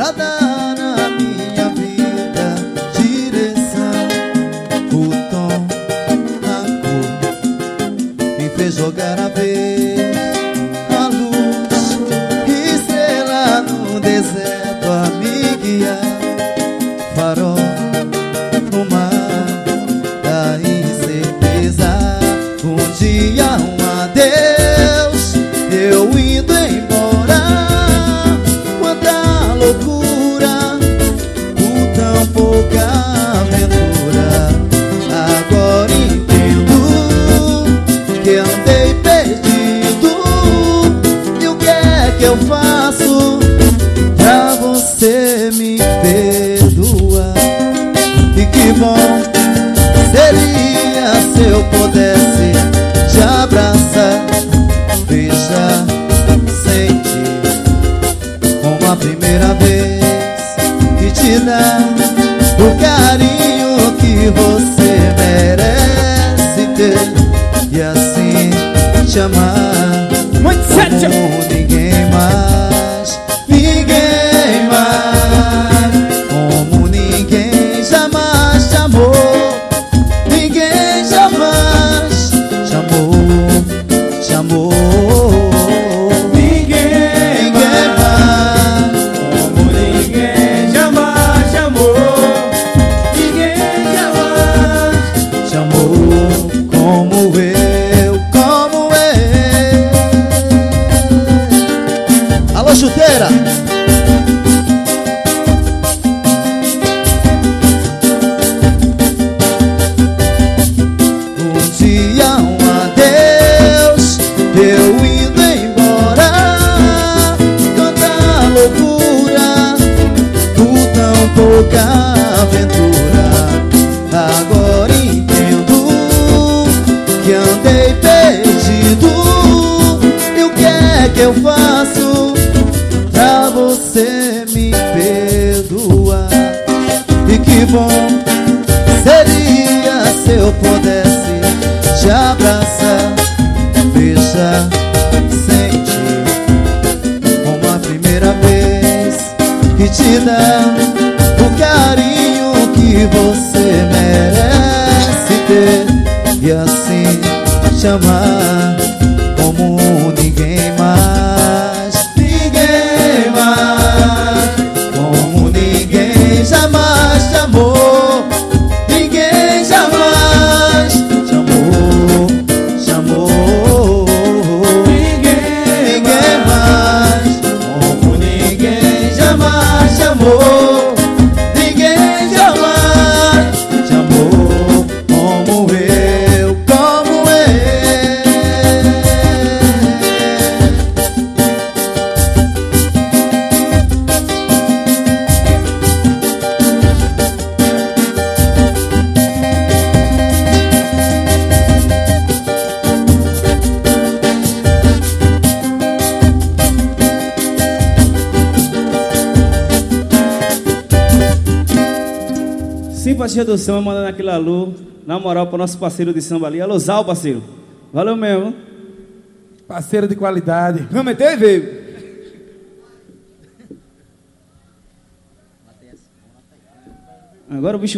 pra dar na minha vida direção. O tom, a cor, me fez jogar a vez, a luz, estrela no deserto a me guiar. Farol no mar da incerteza. Um dia um adeus, eu indo embora. Quanta loucura, por tão pouca aventura. Agora entendo que andei perdido. E o que é que eu faço pra você me perdoar? E que bom seria se eu pudesse te abraçar, beijar, sentir como a primeira vez e te dar o carinho que você merece ter, e assim te amar como ninguém mais, ninguém mais, como ninguém jamais te amou, ninguém jamais te amou, te amou. Ninguém mais, Como ninguém jamais te amou, ninguém jamais te amou como eu, como eu. Alô, chuteira! Um dia um adeus, eu indo embora. Quanta loucura, por tão pouca aventura. Agora entendo que andei perdido. E o que é que eu faço pra você me perdoar? E que bom seria se eu pudesse te abraçar, beijar, sentir como a primeira vez e te dar o carinho que você merece ter, e assim te amar como ninguém mais, ninguém mais, como ninguém jamais te amou, ninguém jamais te amou, te amou. Ninguém mais, como ninguém jamais te amou, ninguém jamais te amou como eu, como eu. Simpatia do Samba, mandando aquele alô, na moral, pro nosso parceiro de samba ali. Alôzal, parceiro. Valeu mesmo. Parceiro de qualidade. Vamos meter, veio. Agora o bicho